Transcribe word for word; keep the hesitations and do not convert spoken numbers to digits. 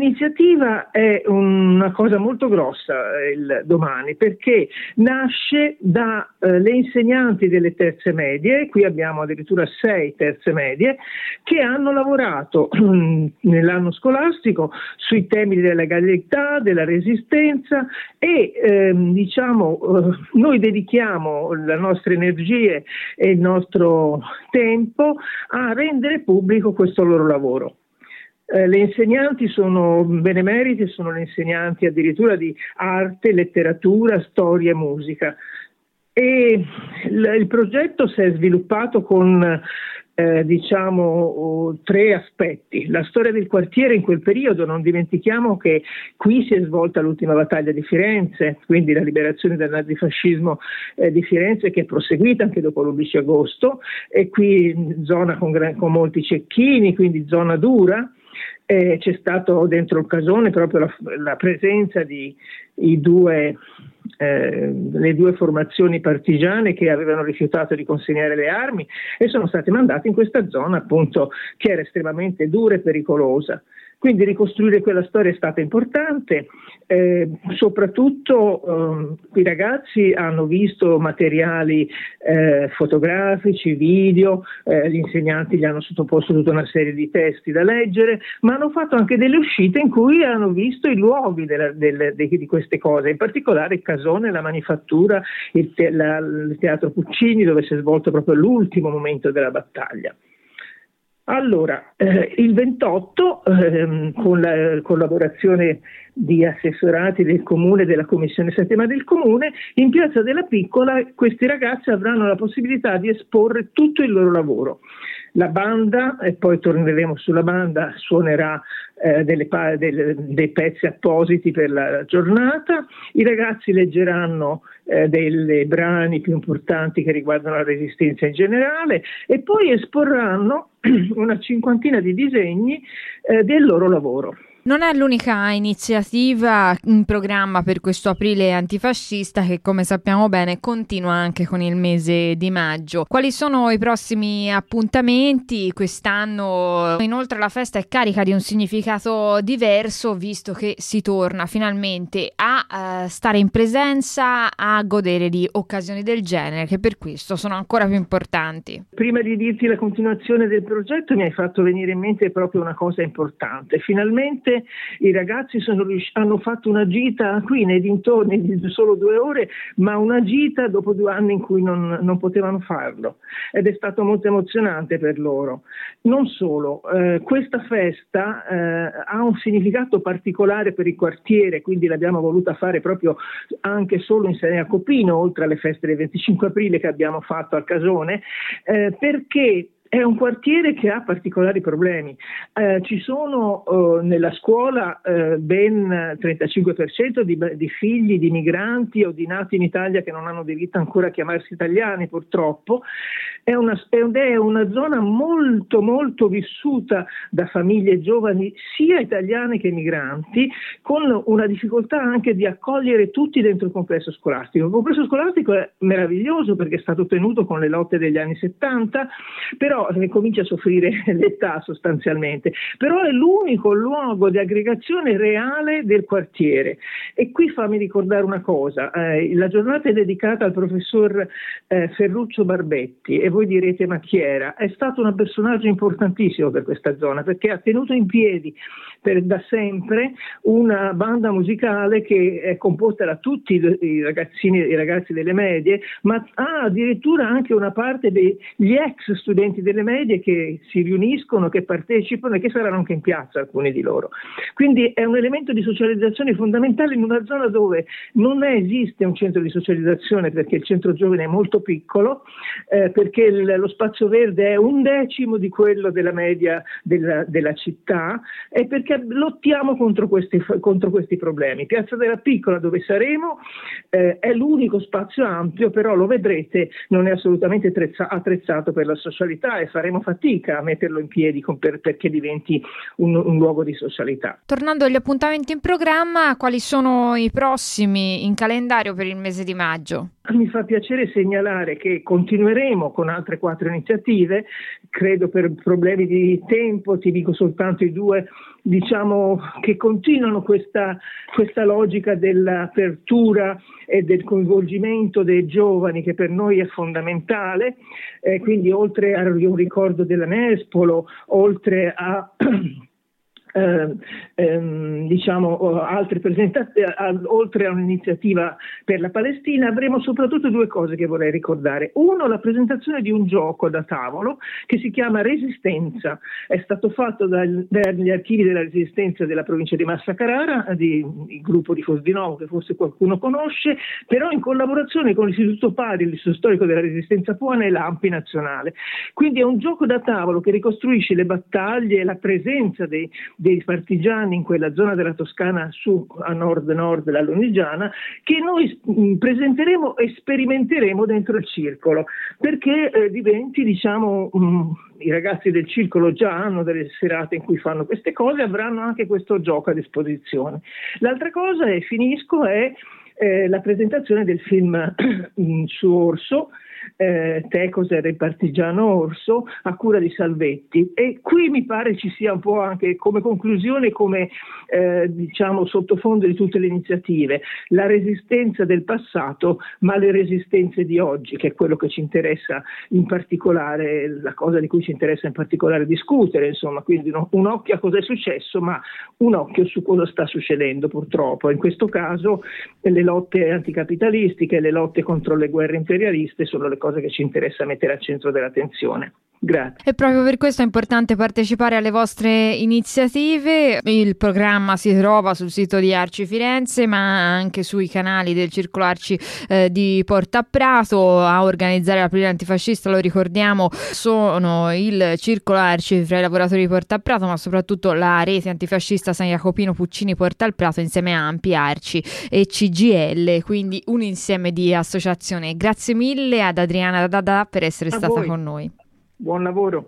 l'iniziativa è una cosa molto grossa eh, il domani, perché nasce da eh, le insegnanti delle terze medie, qui abbiamo addirittura sei terze medie, che hanno lavorato nell'anno scolastico sui temi della legalità, della resistenza e ehm, diciamo eh, noi dedichiamo le nostre energie e il nostro tempo a rendere pubblico questo loro lavoro. Eh, le insegnanti sono benemerite, sono le insegnanti addirittura di arte, letteratura, storia e musica. E il, il progetto si è sviluppato con eh, diciamo tre aspetti. La storia del quartiere in quel periodo, non dimentichiamo che qui si è svolta l'ultima battaglia di Firenze, quindi la liberazione dal nazifascismo eh, di Firenze, che è proseguita anche dopo l'undici agosto, e qui zona con, con molti cecchini, quindi zona dura. Eh, c'è stato dentro il casone proprio la, la presenza di i due, eh, le due formazioni partigiane che avevano rifiutato di consegnare le armi e sono stati mandati in questa zona appunto che era estremamente dura e pericolosa. Quindi ricostruire quella storia è stata importante, eh, soprattutto eh, i ragazzi hanno visto materiali eh, fotografici, video, eh, gli insegnanti gli hanno sottoposto tutta una serie di testi da leggere, ma hanno fatto anche delle uscite in cui hanno visto i luoghi della, del, de, di queste cose, in particolare il casone, la manifattura, il, te, la, il teatro Puccini, dove si è svolto proprio l'ultimo momento della battaglia. Allora, eh, il ventotto, ehm, con la collaborazione di assessorati del Comune, della Commissione Settima del Comune, in Piazza della Piccola questi ragazzi avranno la possibilità di esporre tutto il loro lavoro. La banda, e poi torneremo sulla banda, suonerà eh, delle, delle, dei pezzi appositi per la giornata, i ragazzi leggeranno eh, dei brani più importanti che riguardano la resistenza in generale e poi esporranno una cinquantina di disegni eh, del loro lavoro. Non è l'unica iniziativa in programma per questo aprile antifascista che, come sappiamo bene, continua anche con il mese di maggio. Quali sono i prossimi appuntamenti? Quest'anno inoltre la festa è carica di un significato diverso, visto che si torna finalmente a uh, stare in presenza, a godere di occasioni del genere, che per questo sono ancora più importanti. Prima di dirti la continuazione del progetto mi hai fatto venire in mente proprio una cosa importante. Finalmente i ragazzi sono riusci- hanno fatto una gita qui nei dintorni di solo due ore, ma una gita dopo due anni in cui non, non potevano farlo, ed è stato molto emozionante per loro. Non solo, eh, questa festa eh, ha un significato particolare per il quartiere, quindi l'abbiamo voluta fare proprio anche solo in Sena Copino, oltre alle feste del venticinque aprile che abbiamo fatto al Casone, eh, perché è un quartiere che ha particolari problemi. Eh, ci sono eh, nella scuola eh, ben trentacinque per cento di, di figli di migranti o di nati in Italia che non hanno diritto ancora a chiamarsi italiani, purtroppo. È una, è una zona molto molto vissuta da famiglie giovani sia italiane che migranti, con una difficoltà anche di accogliere tutti dentro il complesso scolastico. Il complesso scolastico è meraviglioso perché è stato tenuto con le lotte degli anni settanta, però comincia a soffrire l'età sostanzialmente, però è l'unico luogo di aggregazione reale del quartiere. E qui fammi ricordare una cosa, eh, la giornata è dedicata al professor eh, Ferruccio Barbetti, e voi direte ma chi era? È stato un personaggio importantissimo per questa zona, perché ha tenuto in piedi per, da sempre una banda musicale che è composta da tutti i ragazzini i ragazzi delle medie, ma ha addirittura anche una parte degli ex studenti delle medie che si riuniscono, che partecipano e che saranno anche in piazza alcuni di loro. Quindi è un elemento di socializzazione fondamentale in una zona dove non esiste un centro di socializzazione, perché il centro giovane è molto piccolo, eh, perché il, lo spazio verde è un decimo di quello della media della, della città, e perché lottiamo contro questi, contro questi problemi. Piazza della Piccola, dove saremo, eh, è l'unico spazio ampio, però lo vedrete, non è assolutamente attrezza, attrezzato per la socialità, e faremo fatica a metterlo in piedi con, per, perché diventi un, un luogo di socialità. Tornando agli appuntamenti in programma, quali sono i prossimi in calendario per il mese di maggio? Mi fa piacere segnalare che continueremo con altre quattro iniziative credo per problemi di tempo ti dico soltanto i due, diciamo, che continuano questa, questa logica dell'apertura e del coinvolgimento dei giovani, che per noi è fondamentale, eh, quindi oltre a un ricordo della Nespolo, oltre a Eh, ehm, diciamo altre presentazioni, oltre a un'iniziativa per la Palestina, avremo soprattutto due cose che vorrei ricordare. Uno, la presentazione di un gioco da tavolo che si chiama Resistenza, è stato fatto dal, dagli archivi della Resistenza della provincia di Massa Carrara, di, il gruppo di Fosdinovo, che forse qualcuno conosce, però in collaborazione con l'Istituto Pari, l'Istituto Storico della Resistenza Puana e l'A M P I nazionale. Quindi è un gioco da tavolo che ricostruisce le battaglie e la presenza dei dei partigiani in quella zona della Toscana su a nord-nord della Lunigiana, che noi mh, presenteremo e sperimenteremo dentro il circolo, perché eh, diventi, diciamo, mh, i ragazzi del circolo già hanno delle serate in cui fanno queste cose, avranno anche questo gioco a disposizione. L'altra cosa, e finisco, è eh, la presentazione del film mh, su Orso, Eh, Tecos era il partigiano Orso, a cura di Salvetti, e qui mi pare ci sia un po' anche come conclusione, come eh, diciamo sottofondo di tutte le iniziative, la resistenza del passato ma le resistenze di oggi, che è quello che ci interessa in particolare, la cosa di cui ci interessa in particolare discutere, insomma, quindi no, un occhio a cosa è successo ma un occhio su cosa sta succedendo purtroppo. In questo caso le lotte anticapitalistiche, le lotte contro le guerre imperialiste sono le cose che ci interessa mettere al centro dell'attenzione. Grazie. E proprio per questo è importante partecipare alle vostre iniziative. Il programma si trova sul sito di Arci Firenze, ma anche sui canali del Circolo Arci eh, di Porta a Prato. A organizzare l'Aprile Antifascista, lo ricordiamo, sono il Circolo Arci fra i lavoratori di Porta a Prato, ma soprattutto la Rete Antifascista San Jacopino Puccini Porta al Prato, insieme a A M P I, Arci e C G I L, quindi un insieme di associazioni. Grazie mille ad Adriana Dada per essere a stata voi. con noi. Buon lavoro.